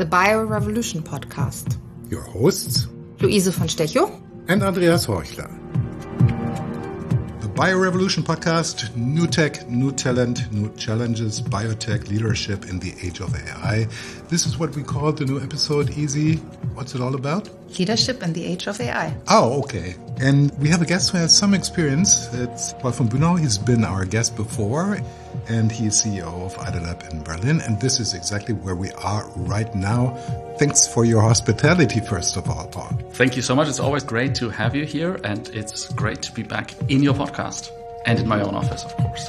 the Bio-Revolution podcast. Your hosts, Luise von Stechow and Andreas Horchler. The Bio-Revolution podcast, new tech, new talent, new challenges, biotech leadership in the age of AI. This is what we call the new episode, Easy. What's it all about? Leadership in the age of AI. Oh, okay. And we have a guest who has some experience. It's Paul von Bülow. He's been our guest before, and he's CEO of IDLab in Berlin. And this is exactly where we are right now. Thanks for your hospitality, first of all, Paul. Thank you so much. It's always great to have you here, and it's great to be back in your podcast and in my own office, of course.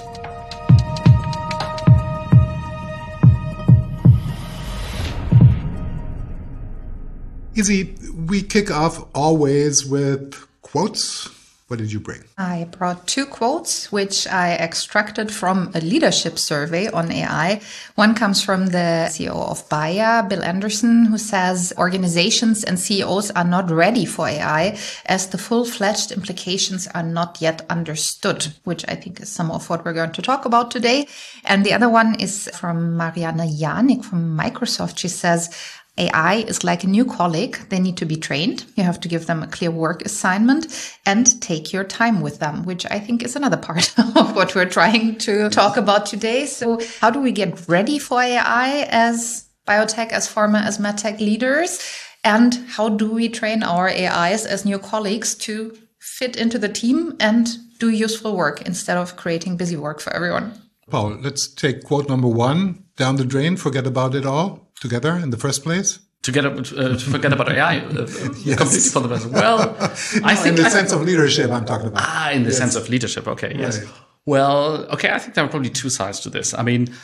Easy, we kick off always with quotes. What did you bring? I brought two quotes, which I extracted from a leadership survey on AI. One comes from the CEO of Bayer, Bill Anderson, who says organizations and CEOs are not ready for AI as the full-fledged implications are not yet understood, which I think is some of what we're going to talk about today. And the other one is from Mariana Janik from Microsoft. She says, AI is like a new colleague. They need to be trained. You have to give them a clear work assignment and take your time with them, which I think is another part of what we're trying to talk about today. So how do we get ready for AI as biotech, as pharma, as medtech leaders? And how do we train our AIs as new colleagues to fit into the team and do useful work instead of creating busy work for everyone? Paul, let's take quote number one, down the drain, forget about it all. Together in the first place? To forget about AI yes. Completely for the best. Well, I think in the sense of leadership I'm talking about. In the sense of leadership. Okay. Yes. Right. Well, okay. I think there are probably two sides to this. I mean,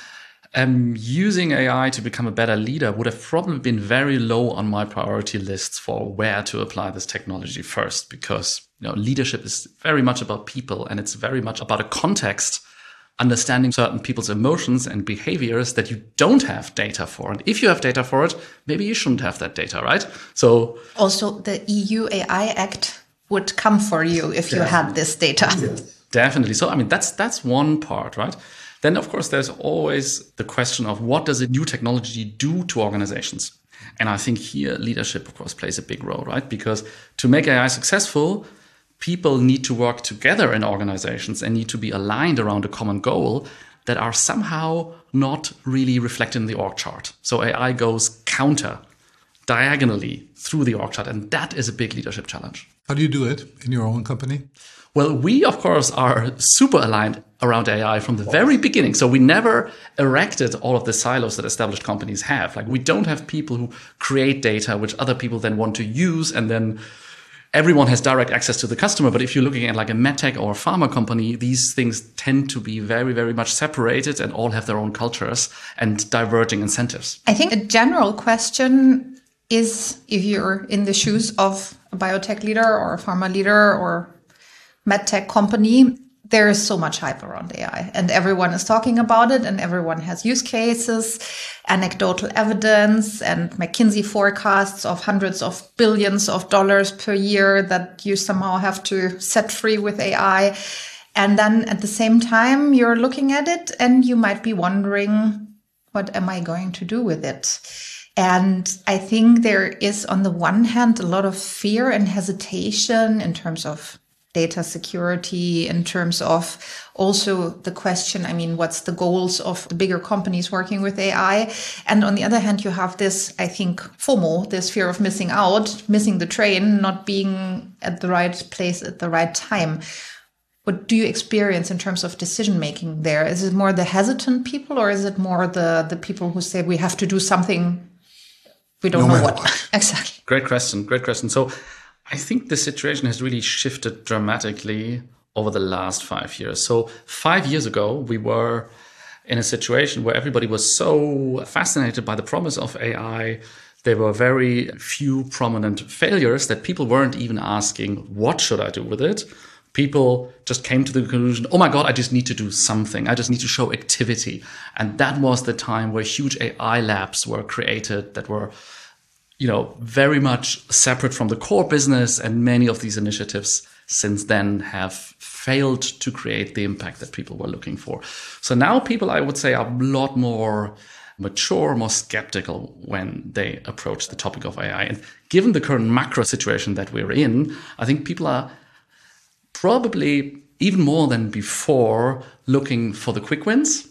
using AI to become a better leader would have probably been very low on my priority lists for where to apply this technology first, because leadership is very much about people, and it's very much about a context, understanding certain people's emotions and behaviors that you don't have data for. And if you have data for it, maybe you shouldn't have that data, right? So also the EU AI Act would come for you if you had this data. Yes. Definitely. So, I mean, that's one part, right? Then, of course, there's always the question of what does a new technology do to organizations? And I think here leadership, of course, plays a big role, right? Because to make AI successful, people need to work together in organizations and need to be aligned around a common goal that are somehow not really reflected in the org chart. So AI goes diagonally through the org chart, and that is a big leadership challenge. How do you do it in your own company? Well, we, of course, are super aligned around AI from the very beginning. So we never erected all of the silos that established companies have. Like, we don't have people who create data which other people then want to use, and then everyone has direct access to the customer. But if you're looking at like a medtech or a pharma company, these things tend to be very, very much separated and all have their own cultures and diverging incentives. I think a general question is, if you're in the shoes of a biotech leader or a pharma leader or medtech company, there is so much hype around AI and everyone is talking about it and everyone has use cases, anecdotal evidence, and McKinsey forecasts of hundreds of billions of dollars per year that you somehow have to set free with AI. And then at the same time, you're looking at it and you might be wondering, what am I going to do with it? And I think there is, on the one hand, a lot of fear and hesitation in terms of data security, in terms of also the question, I mean, what's the goals of the bigger companies working with AI? And on the other hand, you have this, I think, FOMO, this fear of missing out, missing the train, not being at the right place at the right time. What do you experience in terms of decision-making there? Is it more the hesitant people, or is it more the people who say we have to do something, we don't know what? Exactly. Great question. So I think the situation has really shifted dramatically over the last 5 years. So 5 years ago, we were in a situation where everybody was so fascinated by the promise of AI. There were very few prominent failures that people weren't even asking, what should I do with it? People just came to the conclusion, oh my God, I just need to do something. I just need to show activity. And that was the time where huge AI labs were created that were very much separate from the core business, and many of these initiatives since then have failed to create the impact that people were looking for. So now people, I would say, are a lot more mature, more skeptical when they approach the topic of AI. And given the current macro situation that we're in, I think people are probably even more than before looking for the quick wins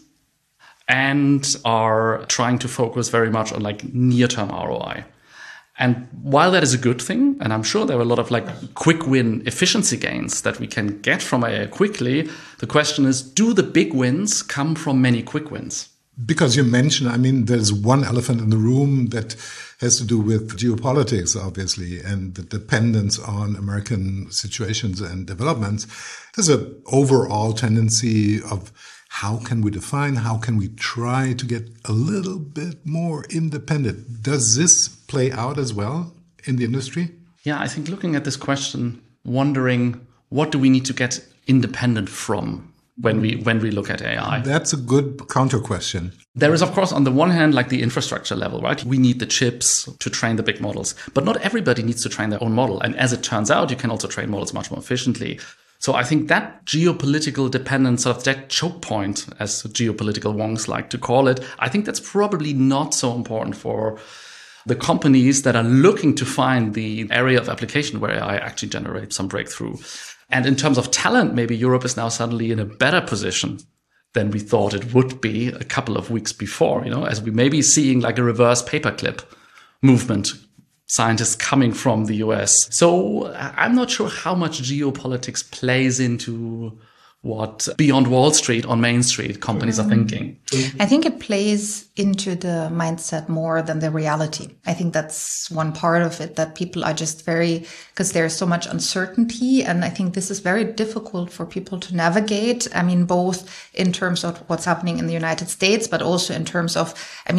and are trying to focus very much on like near-term ROI. And while that is a good thing, and I'm sure there are a lot of like quick win efficiency gains that we can get from AI quickly, the question is, do the big wins come from many quick wins? Because you mentioned, there's one elephant in the room that has to do with geopolitics, obviously, and the dependence on American situations and developments. There's an overall tendency of how can we define, how can we try to get a little bit more independent? Does this play out as well in the industry? Yeah, I think looking at this question, wondering what do we need to get independent from when we look at AI? That's a good counter question. There is, of course, on the one hand, like the infrastructure level, right? We need the chips to train the big models, but not everybody needs to train their own model. And as it turns out, you can also train models much more efficiently. So I think that geopolitical dependence, sort of that choke point, as geopolitical wonks like to call it, I think that's probably not so important for the companies that are looking to find the area of application where AI actually generates some breakthrough. And in terms of talent, maybe Europe is now suddenly in a better position than we thought it would be a couple of weeks before, as we may be seeing like a reverse paperclip movement, scientists coming from the US. So I'm not sure how much geopolitics plays into what beyond Wall Street on Main Street companies are thinking. I think it plays into the mindset more than the reality. I think that's one part of it, that people are just because there's so much uncertainty. And I think this is very difficult for people to navigate. Both in terms of what's happening in the United States, but also in terms of,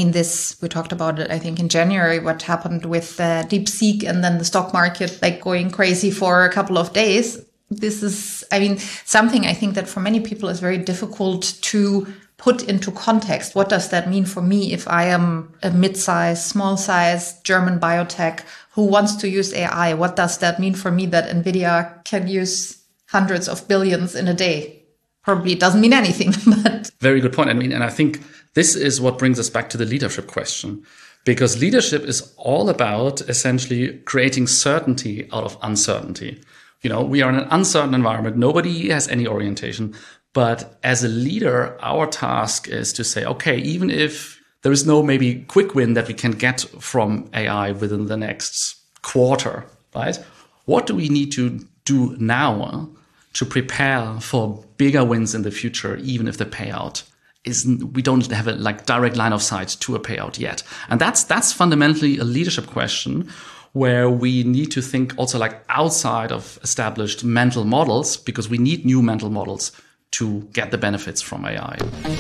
we talked about it, I think in January, what happened with DeepSeek and then the stock market like going crazy for a couple of days. This is, something I think that for many people is very difficult to put into context. What does that mean for me if I am a mid-sized, small-sized German biotech who wants to use AI? What does that mean for me that NVIDIA can use hundreds of billions in a day? Probably doesn't mean anything, but... Very good point. And I think this is what brings us back to the leadership question. Because leadership is all about essentially creating certainty out of uncertainty. We are in an uncertain environment. Nobody has any orientation. But as a leader, our task is to say, okay, even if there is no maybe quick win that we can get from AI within the next quarter, right? What do we need to do now to prepare for bigger wins in the future, even if the payout we don't have a direct line of sight to a payout yet? And that's fundamentally a leadership question, where we need to think also outside of established mental models, because we need new mental models to get the benefits from AI.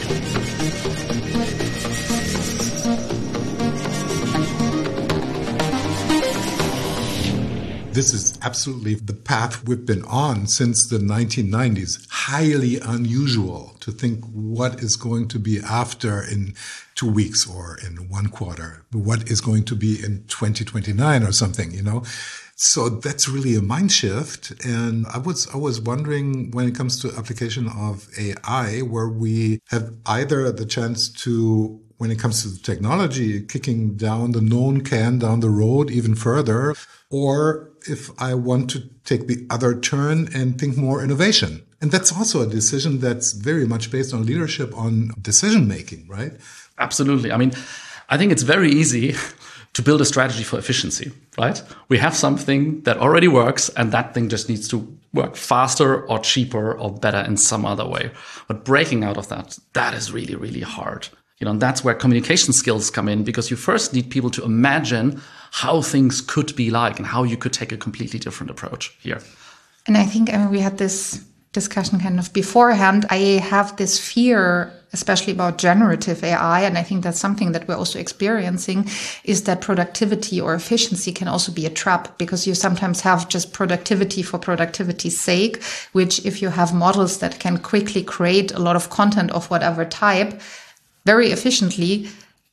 This is absolutely the path we've been on since the 1990s. Highly unusual to think what is going to be after in 2 weeks or in 1 quarter, what is going to be in 2029 or something, So that's really a mind shift. And I was wondering, when it comes to application of AI, where we have either the chance to, when it comes to the technology, kicking down the known can down the road even further, or if I want to take the other turn and think more innovation. And that's also a decision that's very much based on leadership, on decision making, right? Absolutely. I think it's very easy to build a strategy for efficiency, right? We have something that already works, and that thing just needs to work faster or cheaper or better in some other way. But breaking out of that is really, really hard. And that's where communication skills come in, because you first need people to imagine how things could be like and how you could take a completely different approach here. And I think we had this discussion kind of beforehand. I have this fear, especially about generative AI, and I think that's something that we're also experiencing, is that productivity or efficiency can also be a trap, because you sometimes have just productivity for productivity's sake, which if you have models that can quickly create a lot of content of whatever type very efficiently,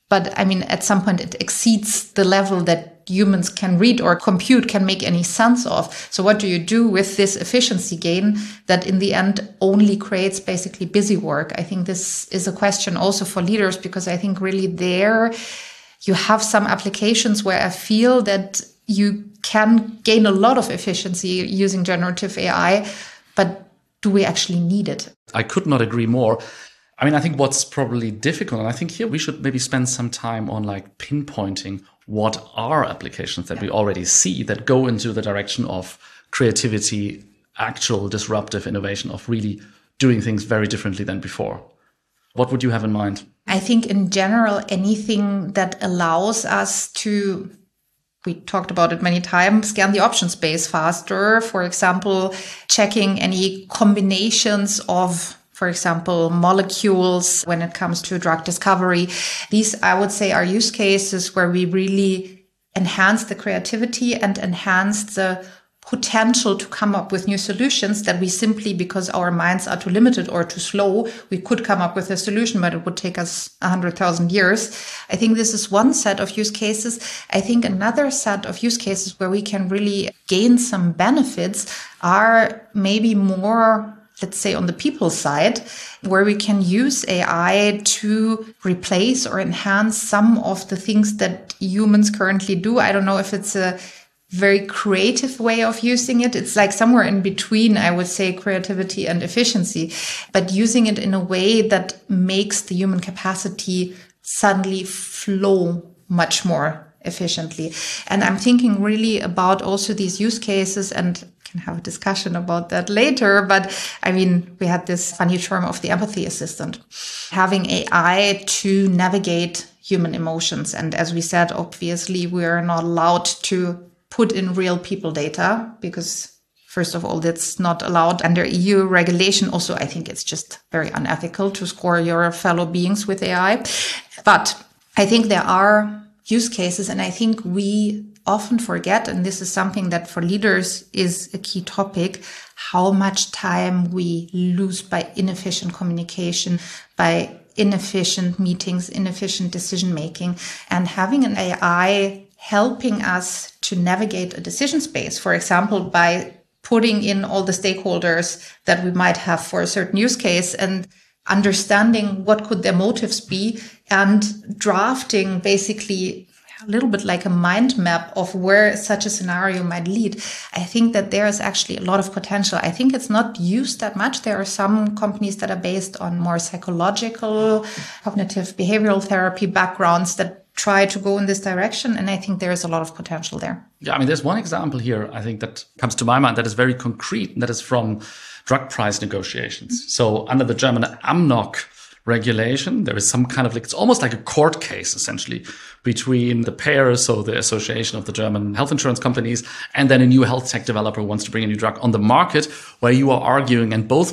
But I mean, at some point it exceeds the level that humans can read or compute, can make any sense of. So what do you do with this efficiency gain that in the end only creates basically busy work? I think this is a question also for leaders, because I think really there you have some applications where I feel that you can gain a lot of efficiency using generative AI, but do we actually need it? I could not agree more. I mean, I think what's probably difficult, and I think here we should maybe spend some time on like pinpointing what are applications that we already see that go into the direction of creativity, actual disruptive innovation, of really doing things very differently than before. What would you have in mind? I think in general, anything that allows us to, we talked about it many times, scan the option space faster. For example, checking any combinations of, for example, molecules when it comes to drug discovery. These, I would say, are use cases where we really enhance the creativity and enhance the potential to come up with new solutions that we simply, because our minds are too limited or too slow, we could come up with a solution, but it would take us 100,000 years. I think this is one set of use cases. I think another set of use cases where we can really gain some benefits are maybe more, let's say, on the people side, where we can use AI to replace or enhance some of the things that humans currently do. I don't know if it's a very creative way of using it. It's like somewhere in between, I would say, creativity and efficiency, but using it in a way that makes the human capacity suddenly flow much more efficiently. And I'm thinking really about also these use cases, and can have a discussion about that later. But I mean, we had this funny term of the empathy assistant, having AI to navigate human emotions. And as we said, obviously, we are not allowed to put in real people data because, first of all, that's not allowed under EU regulation. Also, I think it's just very unethical to score your fellow beings with AI. But I think there are use cases, and I think we often forget, and this is something that for leaders is a key topic, how much time we lose by inefficient communication, by inefficient meetings, inefficient decision making, and having an AI helping us to navigate a decision space, for example, by putting in all the stakeholders that we might have for a certain use case and understanding what could their motives be and drafting basically a little bit like a mind map of where such a scenario might lead. I think that there is actually a lot of potential. I think it's not used that much. There are some companies that are based on more psychological, cognitive behavioral therapy backgrounds that try to go in this direction. And I think there is a lot of potential there. Yeah, I mean, there's one example here, I think, that comes to my mind that is very concrete, and that is from drug price negotiations. Mm-hmm. So under the German AMNOG regulation, there is some kind of, like, it's almost like a court case, essentially, between the payers, so the Association of the German Health Insurance Companies, and then a new health tech developer who wants to bring a new drug on the market, where you are arguing, and both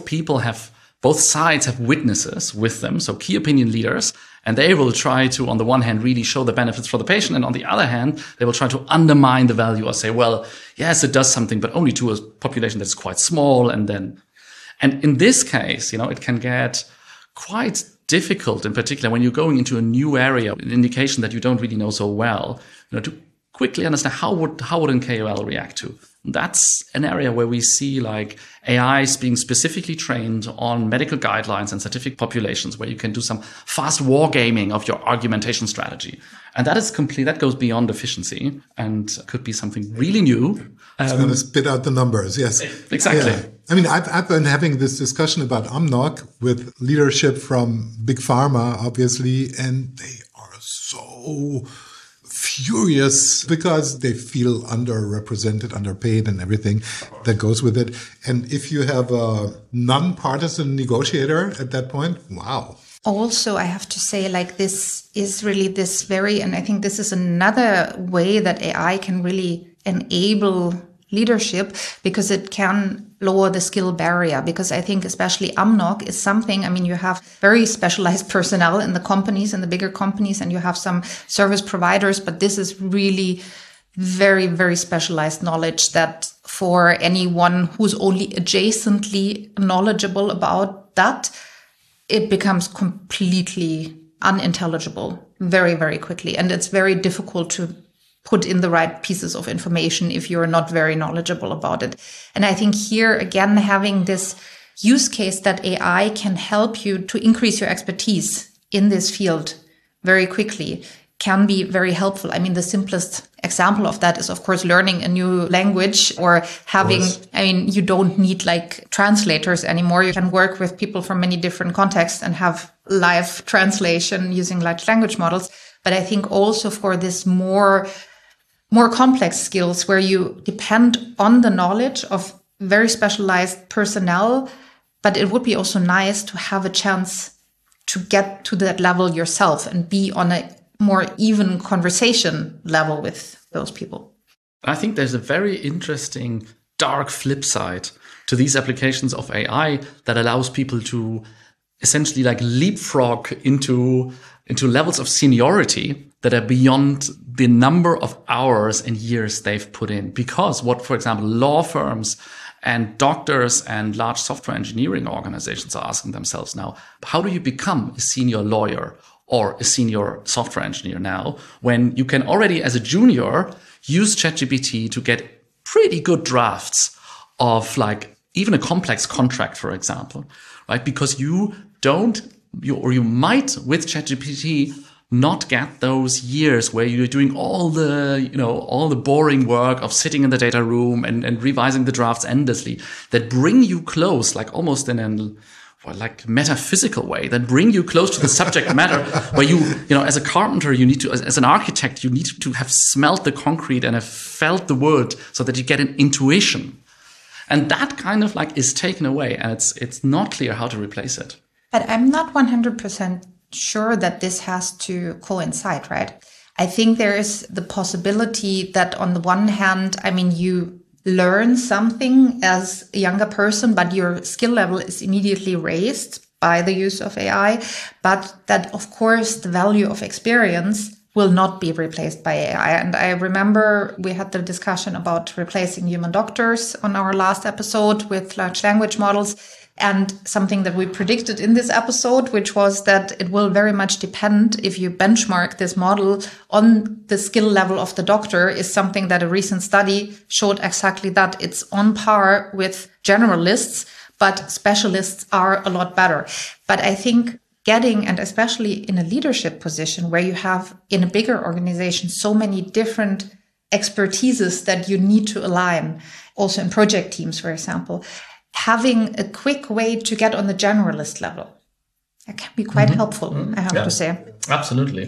sides have witnesses with them, so key opinion leaders, and they will try to, on the one hand, really show the benefits for the patient, and on the other hand, they will try to undermine the value or say, well, yes, it does something, but only to a population that's quite small. And in this case, it can get quite difficult, in particular, when you're going into a new area, an indication that you don't really know so well, to quickly understand how would an KOL react to. That's an area where we see like AIs being specifically trained on medical guidelines and scientific populations, where you can do some fast wargaming of your argumentation strategy. And that goes beyond efficiency and could be something really new. It's going to spit out the numbers. Yes, exactly. Yeah. I mean, I've been having this discussion about AMNOG with leadership from Big Pharma, obviously, and they are so furious because they feel underrepresented, underpaid, and everything that goes with it. And if you have a non-partisan negotiator at that point, wow. Also, I have to say, like, this is really this very, and I think this is another way that AI can really enable leadership, because it can lower the skill barrier. Because I think especially AMNOG is something, I mean, you have very specialized personnel in the companies, in the bigger companies, and you have some service providers, but this is really very, very specialized knowledge that for anyone who's only adjacently knowledgeable about that, it becomes completely unintelligible very, very quickly. And it's very difficult to put in the right pieces of information if you're not very knowledgeable about it. And I think here, again, having this use case that AI can help you to increase your expertise in this field very quickly can be very helpful. I mean, the simplest example of that is, of course, learning a new language or having, you don't need like translators anymore. You can work with people from many different contexts and have live translation using large language models. But I think also for this more complex skills where you depend on the knowledge of very specialized personnel, but it would be also nice to have a chance to get to that level yourself and be on a more even conversation level with those people. I think there's a very interesting dark flip side to these applications of AI that allows people to essentially like leapfrog into levels of seniority that are beyond the number of hours and years they've put in. Because what, for example, law firms and doctors and large software engineering organizations are asking themselves now, how do you become a senior lawyer or a senior software engineer now when you can already, as a junior, use ChatGPT to get pretty good drafts of like even a complex contract, for example, right? Because you might with ChatGPT not get those years where you're doing all the boring work of sitting in the data room and revising the drafts endlessly that bring you close, like almost in an like metaphysical way, that bring you close to the subject matter where you as a carpenter, you need to, as an architect, you need to have smelt the concrete and have felt the wood so that you get an intuition. And that kind of like is taken away, and it's not clear how to replace it. But I'm not 100% sure that this has to coincide, right? I think there is the possibility that on the one hand, you learn something as a younger person, but your skill level is immediately raised by the use of AI. But that, of course, the value of experience will not be replaced by AI. And I remember we had the discussion about replacing human doctors on our last episode with large language models. And something that we predicted in this episode, which was that it will very much depend if you benchmark this model on the skill level of the doctor, is something that a recent study showed exactly that. It's on par with generalists, but specialists are a lot better. But I think getting, and especially in a leadership position where you have in a bigger organization so many different expertises that you need to align, also in project teams, for example, having a quick way to get on the generalist level, that can be quite helpful, I have to say. Absolutely.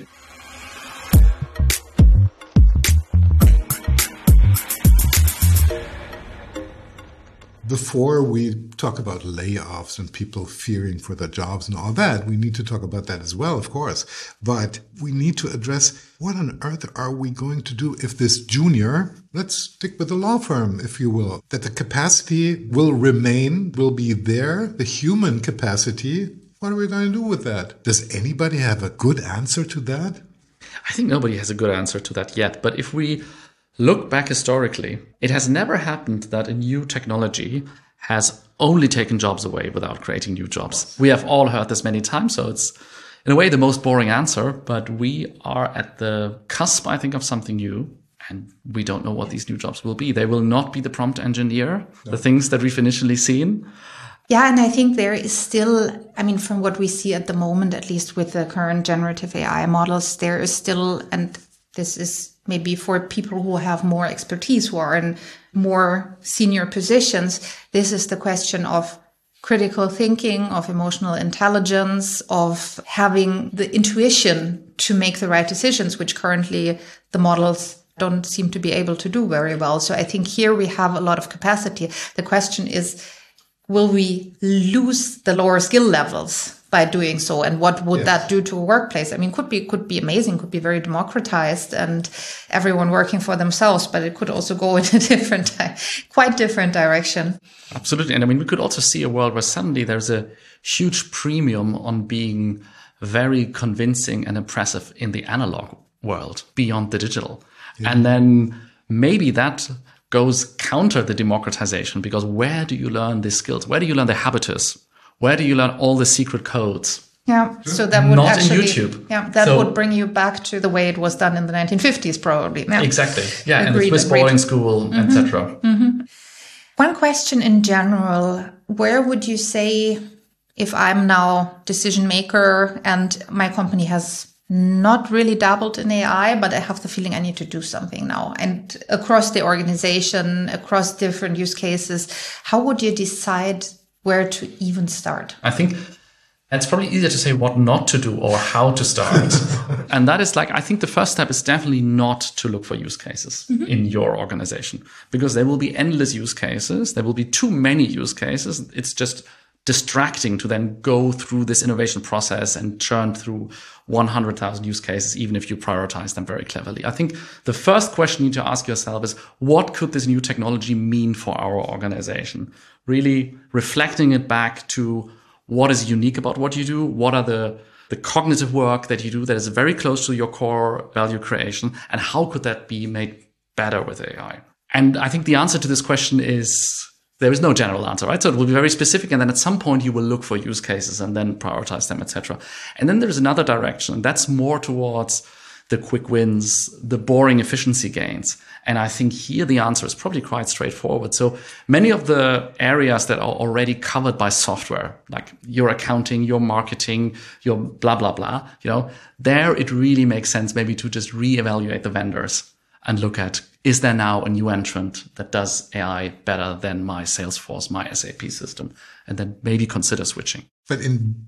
Before we talk about layoffs and people fearing for their jobs and all that, we need to talk about that as well, of course. But we need to address what on earth are we going to do if this junior, let's stick with the law firm, if you will, that the capacity will remain, will be there, the human capacity. What are we going to do with that? Does anybody have a good answer to that? I think nobody has a good answer to that yet. But if we look back historically, it has never happened that a new technology has only taken jobs away without creating new jobs. We have all heard this many times, so it's in a way the most boring answer, but we are at the cusp, I think, of something new, and we don't know what these new jobs will be. They will not be the prompt engineer, the things that we've initially seen. Yeah, and I think there is still, from what we see at the moment, at least with the current generative AI models, there is still, and this is maybe for people who have more expertise, who are in more senior positions, this is the question of critical thinking, of emotional intelligence, of having the intuition to make the right decisions, which currently the models don't seem to be able to do very well. So I think here we have a lot of capacity. The question is, will we lose the lower skill levels by doing so? And what would that do to a workplace? Could be amazing, could be very democratized and everyone working for themselves, but it could also go in a quite different direction. Absolutely. And we could also see a world where suddenly there's a huge premium on being very convincing and impressive in the analog world beyond the digital. Yeah. And then maybe that goes counter the democratization, because where do you learn these skills? Where do you learn the habitus? Where do you learn all the secret codes? Yeah, so that would Not actually, in YouTube. Yeah, that would bring you back to the way it was done in the 1950s, probably. Yeah. Exactly. Yeah, and the Agreed, Swiss agreed. boarding school, etc. One question in general, where would you say, if I'm now decision maker and my company has not really dabbled in AI, but I have the feeling I need to do something now, and across the organization, across different use cases, how would you decide where to even start? I think it's probably easier to say what not to do or how to start. And that is I think the first step is definitely not to look for use cases in your organization, because there will be endless use cases. There will be too many use cases. It's just distracting to then go through this innovation process and churn through 100,000 use cases, even if you prioritize them very cleverly. I think the first question you need to ask yourself is, what could this new technology mean for our organization? Really reflecting it back to what is unique about what you do? What are the cognitive work that you do that is very close to your core value creation? And how could that be made better with AI? And I think the answer to this question is, there is no general answer, right? So it will be very specific. And then at some point you will look for use cases and then prioritize them, etc. And then there's another direction, and that's more towards the quick wins, the boring efficiency gains. And I think here the answer is probably quite straightforward. So many of the areas that are already covered by software, like your accounting, your marketing, your blah, blah, blah, there it really makes sense maybe to just reevaluate the vendors and look at, is there now a new entrant that does AI better than my Salesforce, my SAP system? And then maybe consider switching. But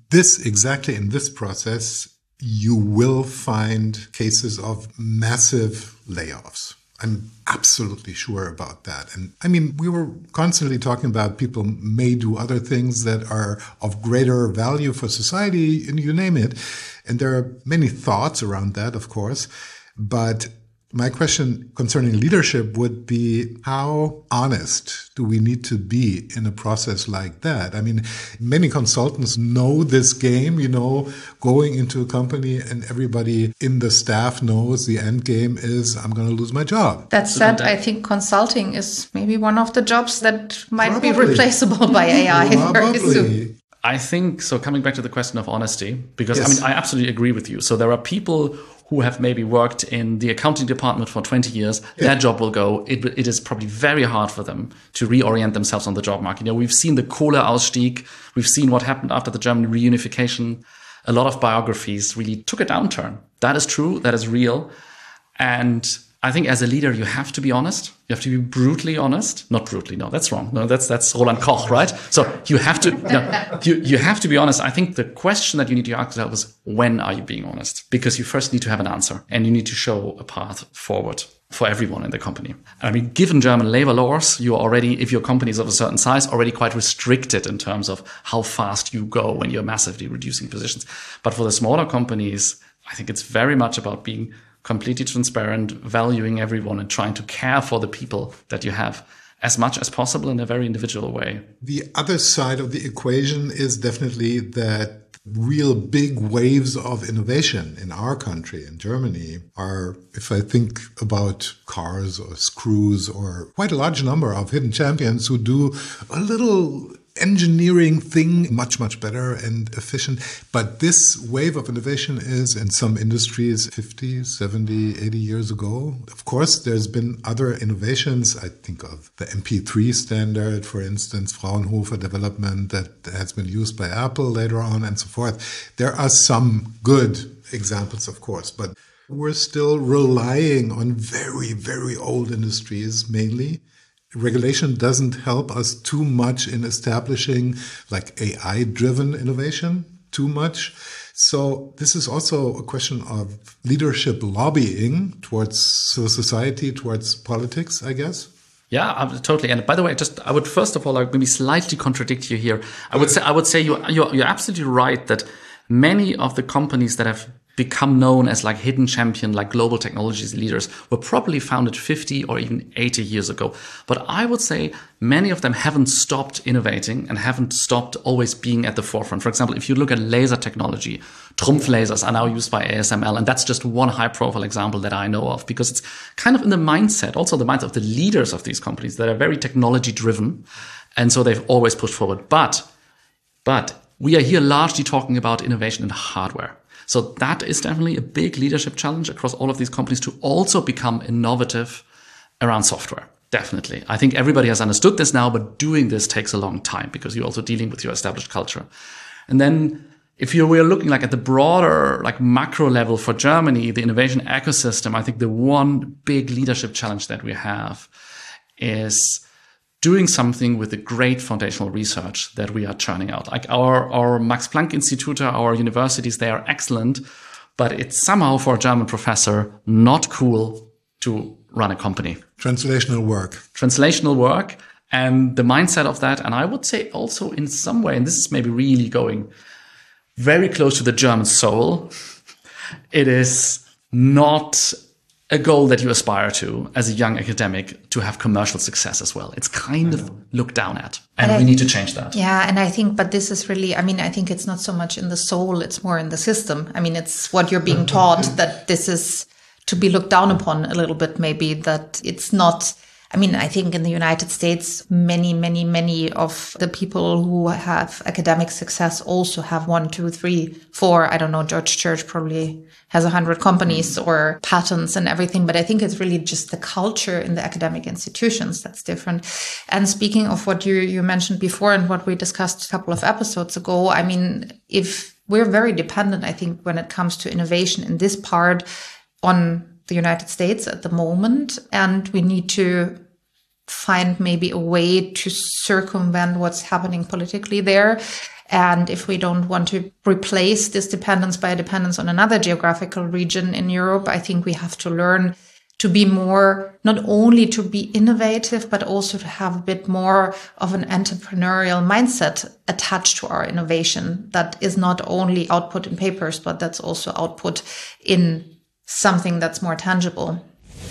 exactly in this process, you will find cases of massive layoffs. I'm absolutely sure about that. And I mean, we were constantly talking about people may do other things that are of greater value for society, and you name it. And there are many thoughts around that, of course. But my question concerning leadership would be, how honest do we need to be in a process like that? I mean, many consultants know this game, going into a company and everybody in the staff knows the end game is, I'm going to lose my job. That said, I think consulting is maybe one of the jobs that might be replaceable by AI very soon. I think, so coming back to the question of honesty, because Yes. I absolutely agree with you. So there are people who have maybe worked in the accounting department for 20 years, their job will go. It is probably very hard for them to reorient themselves on the job market. We've seen the Kohleausstieg. We've seen what happened after the German reunification. A lot of biographies really took a downturn. That is true. That is real. And I think as a leader, you have to be honest. You have to be brutally honest. Not brutally. No, that's wrong. No, that's Roland Koch, right? So you have to, you have to be honest. I think the question that you need to ask yourself is, when are you being honest? Because you first need to have an answer and you need to show a path forward for everyone in the company. I mean, given German labor laws, you are already, if your company is of a certain size, already quite restricted in terms of how fast you go when you're massively reducing positions. But for the smaller companies, I think it's very much about being completely transparent, valuing everyone and trying to care for the people that you have as much as possible in a very individual way. The other side of the equation is definitely that real big waves of innovation in our country, in Germany, are, if I think about cars or screws or quite a large number of hidden champions who do a little engineering thing much, much better and efficient. But this wave of innovation is in some industries 50, 70, 80 years ago. Of course, there's been other innovations. I think of the MP3 standard, for instance, Fraunhofer development that has been used by Apple later on and so forth. There are some good examples, of course, but we're still relying on very, very old industries mainly. Regulation doesn't help us too much in establishing like AI-driven innovation too much. So this is also a question of leadership lobbying towards civil society, towards politics, I guess. Yeah, totally. And by the way, I would first of all maybe slightly contradict you here. I would say you're absolutely right that many of the companies that have become known as like hidden champion, like global technologies leaders, were probably founded 50 or even 80 years ago. But I would say many of them haven't stopped innovating and haven't stopped always being at the forefront. For example, if you look at laser technology, Trumpf lasers are now used by ASML. And that's just one high profile example that I know of, because it's kind of in the mindset, also the mindset of the leaders of these companies that are very technology driven. And so they've always pushed forward. But we are here largely talking about innovation in hardware. So that is definitely a big leadership challenge across all of these companies to also become innovative around software. Definitely. I think everybody has understood this now, but doing this takes a long time because you're also dealing with your established culture. And then if we're looking like at the broader, like macro level for Germany, the innovation ecosystem, I think the one big leadership challenge that we have is doing something with the great foundational research that we are churning out. Like our Max Planck Institute, our universities, they are excellent, but it's somehow for a German professor not cool to run a company. Translational work. And the mindset of that, and I would say also in some way, and this is maybe really going very close to the German soul, it is not a goal that you aspire to as a young academic to have commercial success as well. It's kind of looked down at, and we need to change that. Yeah, and I think, but this is really, I think it's not so much in the soul, it's more in the system. It's what you're being taught, that this is to be looked down upon a little bit, maybe, that it's not. I think in the United States, many of the people who have academic success also have 1, 2, 3, 4. I don't know, George Church probably has 100 companies or patents and everything. But I think it's really just the culture in the academic institutions that's different. And speaking of what you mentioned before and what we discussed a couple of episodes ago, if we're very dependent, I think, when it comes to innovation in this part on the United States at the moment, and we need to find maybe a way to circumvent what's happening politically there. And if we don't want to replace this dependence by a dependence on another geographical region in Europe, I think we have to learn to be more, not only to be innovative, but also to have a bit more of an entrepreneurial mindset attached to our innovation that is not only output in papers, but that's also output in something that's more tangible.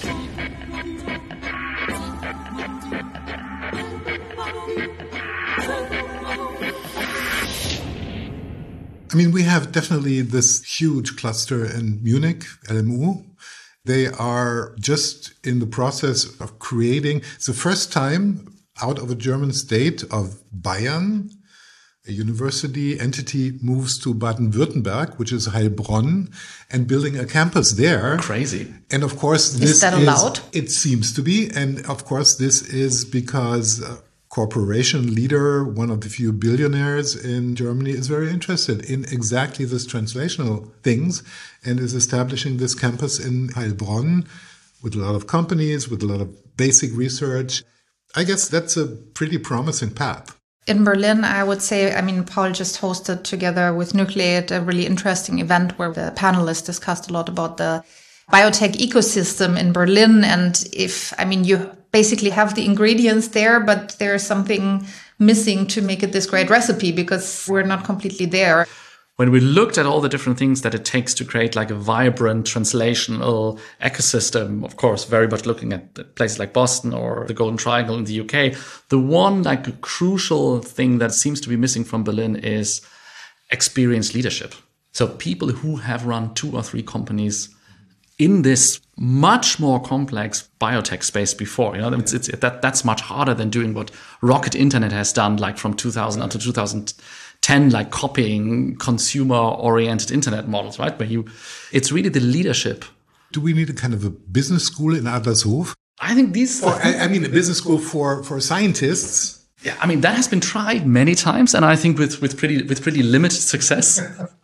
We have definitely this huge cluster in Munich, LMU. They are just in the process of creating, it's the first time out of a German state of Bayern, a university entity moves to Baden-Württemberg, which is Heilbronn, and building a campus there. Crazy. And of course, this is that allowed? It seems to be. And of course, this is because a corporation leader, one of the few billionaires in Germany, is very interested in exactly this translational things and is establishing this campus in Heilbronn with a lot of companies, with a lot of basic research. I guess that's a pretty promising path. In Berlin, I would say, Paul just hosted together with Nucleate a really interesting event where the panelists discussed a lot about the biotech ecosystem in Berlin. And you basically have the ingredients there, but there's something missing to make it this great recipe because we're not completely there. When we looked at all the different things that it takes to create like a vibrant translational ecosystem, of course, very much looking at places like Boston or the Golden Triangle in the UK, the one like crucial thing that seems to be missing from Berlin is experienced leadership. So people who have run 2 or 3 companies in this much more complex biotech space before, that's much harder than doing what Rocket Internet has done, like from 2000 until 2010, like copying consumer-oriented internet models, right? Where it's really the leadership. Do we need a kind of a business school in Adlershof? I think these... a business school for scientists. Yeah, that has been tried many times, and I think with pretty limited success.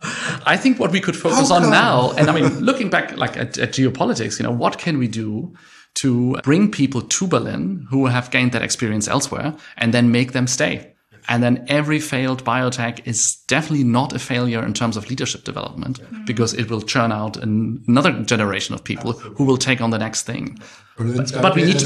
I think what we could focus on now, and looking back like at geopolitics, what can we do to bring people to Berlin who have gained that experience elsewhere and then make them stay? And then every failed biotech is definitely not a failure in terms of leadership development because it will churn out another generation of people who will take on the next thing. But we need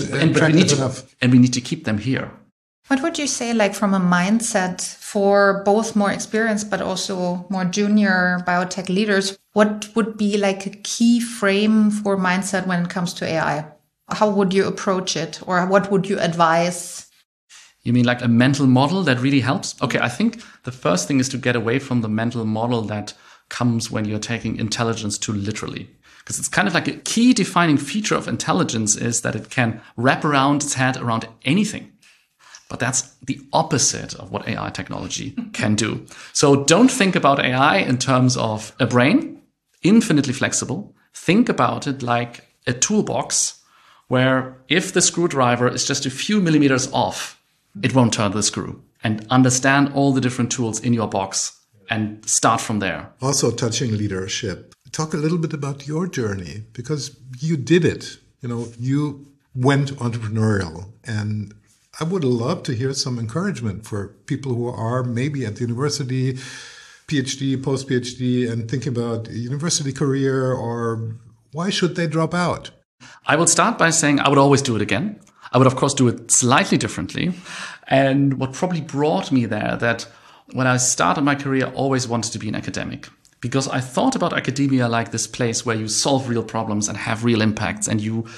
to keep them here. What would you say, like from a mindset for both more experienced but also more junior biotech leaders, what would be like a key frame for mindset when it comes to AI? How would you approach it, or what would you advise? You mean like a mental model that really helps? Okay, I think the first thing is to get away from the mental model that comes when you're taking intelligence too literally. Because it's kind of like a key defining feature of intelligence is that it can wrap around its head around anything. But that's the opposite of what AI technology can do. So don't think about AI in terms of a brain, infinitely flexible. Think about it like a toolbox where if the screwdriver is just a few millimeters off, it won't turn the screw. And understand all the different tools in your box and start from there. Also touching leadership. Talk a little bit about your journey, because you did it. You went entrepreneurial, and I would love to hear some encouragement for people who are maybe at the university, PhD, post-PhD, and thinking about a university career, or why should they drop out? I would start by saying I would always do it again. I would, of course, do it slightly differently. And what probably brought me there, that when I started my career, I always wanted to be an academic. Because I thought about academia like this place where you solve real problems and have real impacts, and you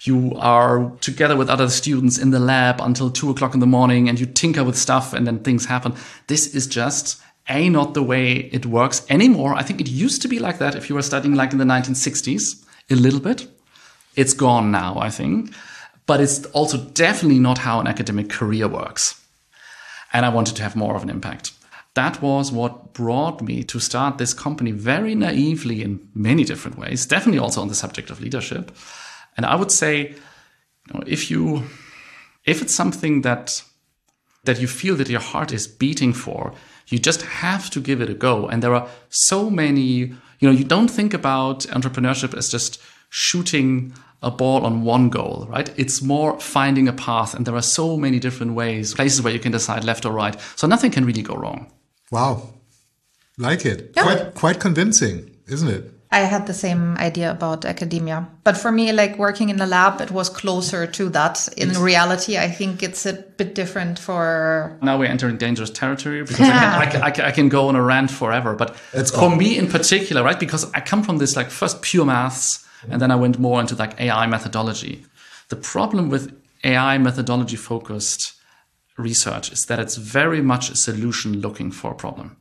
are together with other students in the lab until 2:00 in the morning, and you tinker with stuff and then things happen. This is just not the way it works anymore. I think it used to be like that if you were studying like in the 1960s, a little bit. It's gone now, I think. But it's also definitely not how an academic career works. And I wanted to have more of an impact. That was what brought me to start this company very naively in many different ways, definitely also on the subject of leadership. And I would say, if it's something that you feel that your heart is beating for, you just have to give it a go. And there are so many, you don't think about entrepreneurship as just shooting a ball on one goal, right? It's more finding a path. And there are so many different ways, places where you can decide left or right. So nothing can really go wrong. Wow. Like it. Yeah. Quite convincing, isn't it? I had the same idea about academia. But for me, like working in the lab, it was closer to that. In reality, I think it's a bit different for... Now we're entering dangerous territory because I can go on a rant forever. But for me in particular, right, because I come from this like first pure maths, and then I went more into like AI methodology. The problem with AI methodology focused research is that it's very much a solution looking for a problem.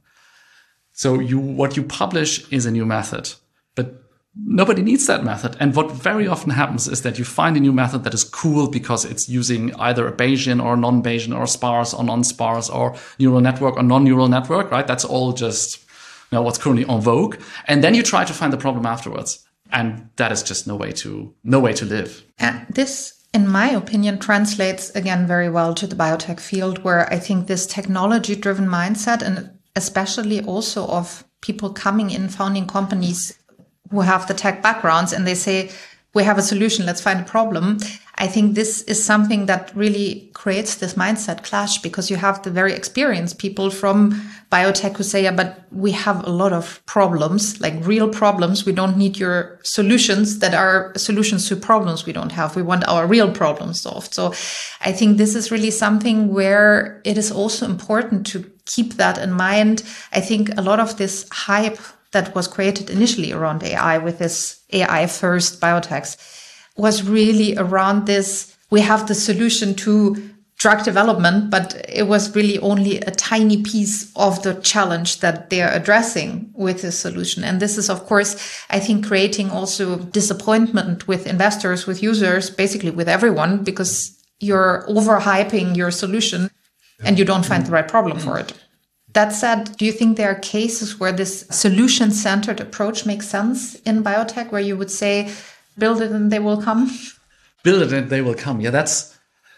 So what you publish is a new method, but nobody needs that method. And what very often happens is that you find a new method that is cool because it's using either a Bayesian or non-Bayesian or sparse or non-sparse or neural network or non-neural network, right? That's all just what's currently en vogue. And then you try to find the problem afterwards. And that is just no way to live. And this, in my opinion, translates again very well to the biotech field, where I think this technology-driven mindset, and especially also of people coming in, founding companies who have the tech backgrounds, and they say, we have a solution, let's find a problem. I think this is something that really creates this mindset clash, because you have the very experienced people from biotech who say, yeah, but we have a lot of problems, like real problems. We don't need your solutions that are solutions to problems we don't have. We want our real problems solved. So I think this is really something where it is also important to keep that in mind. I think a lot of this hype that was created initially around AI with this AI first biotechs was really around this. We have the solution to drug development, but it was really only a tiny piece of the challenge that they're addressing with this solution. And this is, of course, I think creating also disappointment with investors, with users, basically with everyone, because you're overhyping your solution and you don't find the right problem for it. That said, do you think there are cases where this solution-centered approach makes sense in biotech, where you would say, build it and they will come? Build it and they will come. Yeah, that's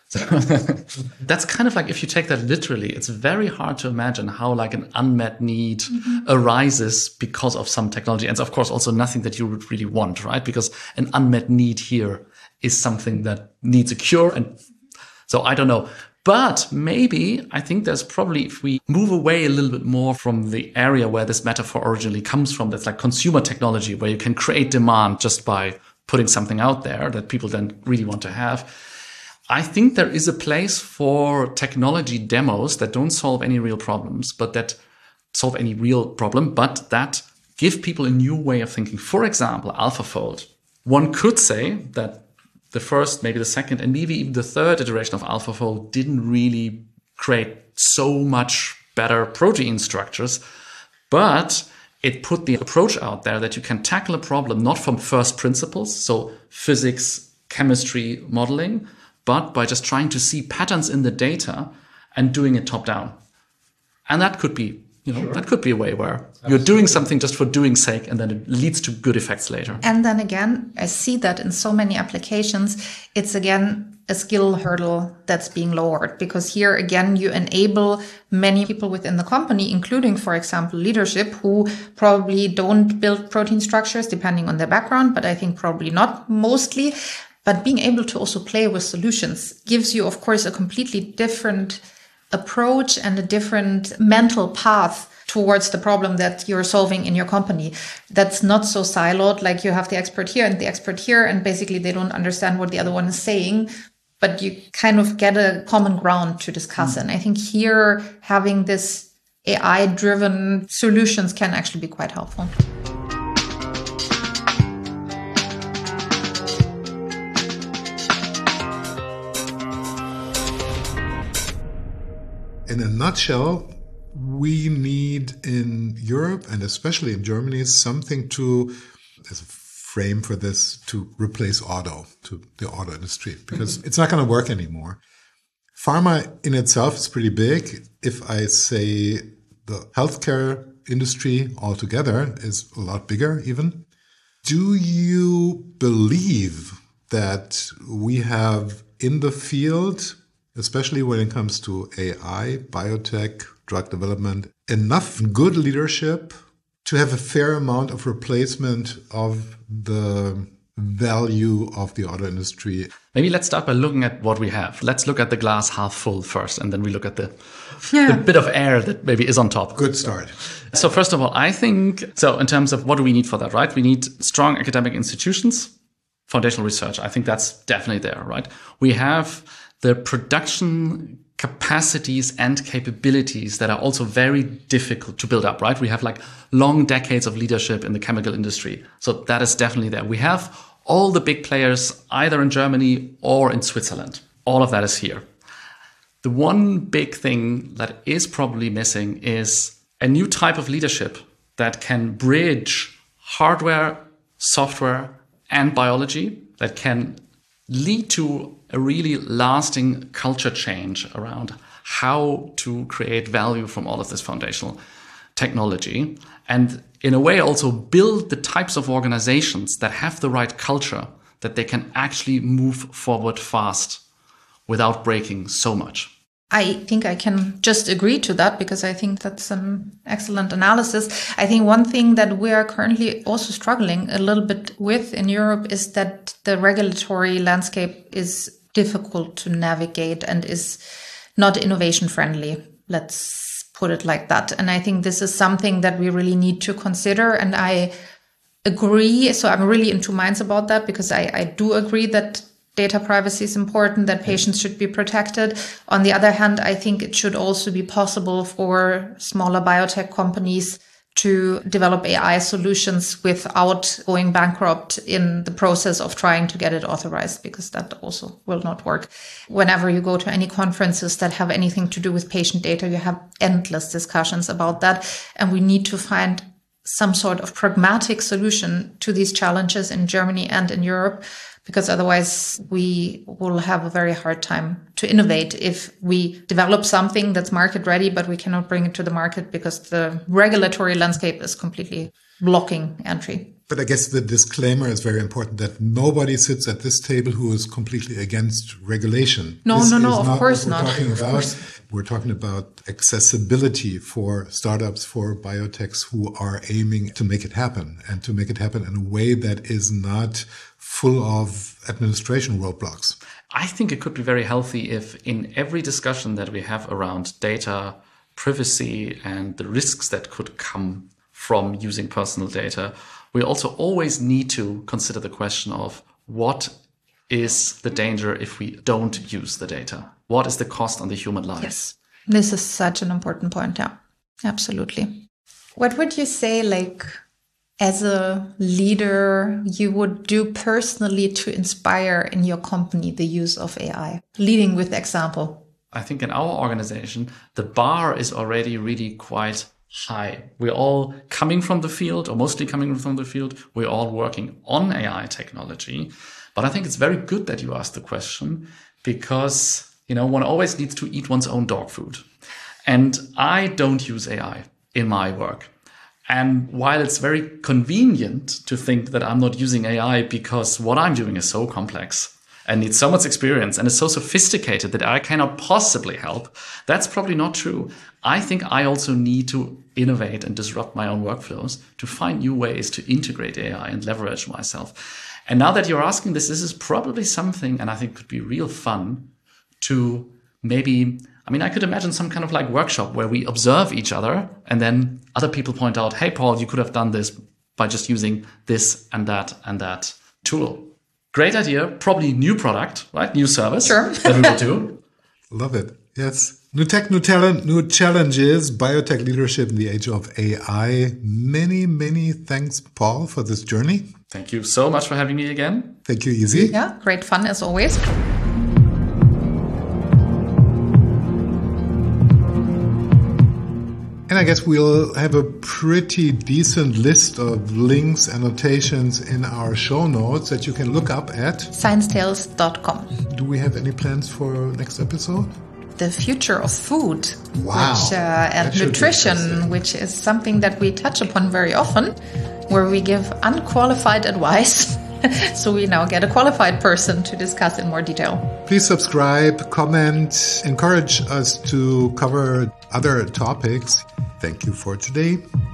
kind of like, if you take that literally, it's very hard to imagine how like an unmet need arises because of some technology. And of course, also nothing that you would really want, right? Because an unmet need here is something that needs a cure. And so I don't know. But maybe I think there's probably, if we move away a little bit more from the area where this metaphor originally comes from, that's like consumer technology, where you can create demand just by putting something out there that people then really want to have. I think there is a place for technology demos that don't solve any real problems, but that solve any real problem, but that give people a new way of thinking. For example, AlphaFold. One could say that the first, maybe the second, and maybe even the third iteration of AlphaFold didn't really create so much better protein structures, but it put the approach out there that you can tackle a problem not from first principles, so physics, chemistry, modeling, but by just trying to see patterns in the data and doing it top down. And that could be, that could be a way where you're doing something just for doing sake, and then it leads to good effects later. And then again, I see that in so many applications, it's again a skill hurdle that's being lowered, because here again, you enable many people within the company, including, for example, leadership, who probably don't build protein structures depending on their background, but I think probably not mostly. But being able to also play with solutions gives you, of course, a completely different approach and a different mental path towards the problem that you're solving in your company. That's not so siloed, like you have the expert here and the expert here, and basically they don't understand what the other one is saying, but you kind of get a common ground to discuss. And I think here having this AI-driven solutions can actually be quite helpful. In a nutshell, we need in Europe and especially in Germany something to, as a frame for this, to replace the auto industry, because it's not going to work anymore. Pharma in itself is pretty big. If I say the healthcare industry altogether is a lot bigger even. Do you believe that we have in the field, especially when it comes to AI, biotech, drug development, enough good leadership to have a fair amount of replacement of the value of the auto industry? Maybe let's start by looking at what we have. Let's look at the glass half full first, and then we look at the bit of air that maybe is on top. Good start. So first of all, I think, in terms of what do we need for that, right? We need strong academic institutions, foundational research. I think that's definitely there, right? We have the production capacities and capabilities that are also very difficult to build up, right? We have like long decades of leadership in the chemical industry. So that is definitely there. We have all the big players either in Germany or in Switzerland. All of that is here. The one big thing that is probably missing is a new type of leadership that can bridge hardware, software, and biology, that can lead to a really lasting culture change around how to create value from all of this foundational technology. And in a way also build the types of organizations that have the right culture, that they can actually move forward fast without breaking so much. I think I can just agree to that, because I think that's an excellent analysis. I think one thing that we are currently also struggling a little bit with in Europe is that the regulatory landscape is difficult to navigate and is not innovation friendly. Let's put it like that. And I think this is something that we really need to consider. And I agree. So I'm really in two minds about that, because I do agree that data privacy is important, that patients should be protected. On the other hand, I think it should also be possible for smaller biotech companies to develop AI solutions without going bankrupt in the process of trying to get it authorized, because that also will not work. Whenever you go to any conferences that have anything to do with patient data, you have endless discussions about that. And we need to find some sort of pragmatic solution to these challenges in Germany and in Europe, because otherwise we will have a very hard time to innovate if we develop something that's market ready, but we cannot bring it to the market because the regulatory landscape is completely blocking entry. But I guess the disclaimer is very important, that nobody sits at this table who is completely against regulation. No, of course not. We're talking about accessibility for startups, for biotechs who are aiming to make it happen, and to make it happen in a way that is not full of administration roadblocks. I think it could be very healthy if in every discussion that we have around data privacy and the risks that could come from using personal data, we also always need to consider the question of what is the danger if we don't use the data? What is the cost on the human life? Yes, this is such an important point. Yeah, absolutely. What would you say, as a leader, you would do personally to inspire in your company the use of AI? Leading with example. I think in our organization, the bar is already really quite high. We're all coming from the field, or mostly coming from the field. We're all working on AI technology. But I think it's very good that you asked the question, because, one always needs to eat one's own dog food. And I don't use AI in my work. And while it's very convenient to think that I'm not using AI because what I'm doing is so complex and needs so much experience and is so sophisticated that I cannot possibly help, that's probably not true. I think I also need to innovate and disrupt my own workflows to find new ways to integrate AI and leverage myself. And now that you're asking this is probably something, and I think could be real fun to maybe, I could imagine some kind of like workshop where we observe each other and then other people point out, hey, Paul, you could have done this by just using this and that tool. Great idea. Probably new product, right? New service. Sure. That we will do. Love it. Yes. New tech, new talent, new challenges, biotech leadership in the age of AI. Many, many thanks, Paul, for this journey. Thank you so much for having me again. Thank you, Easy. Yeah, great fun as always. And I guess we'll have a pretty decent list of links, annotations in our show notes that you can look up at sciencetales.com. Do we have any plans for next episode? The future of food. Wow. And nutrition, which is something that we touch upon very often, where we give unqualified advice. So we now get a qualified person to discuss in more detail. Please subscribe, comment, encourage us to cover other topics. Thank you for today.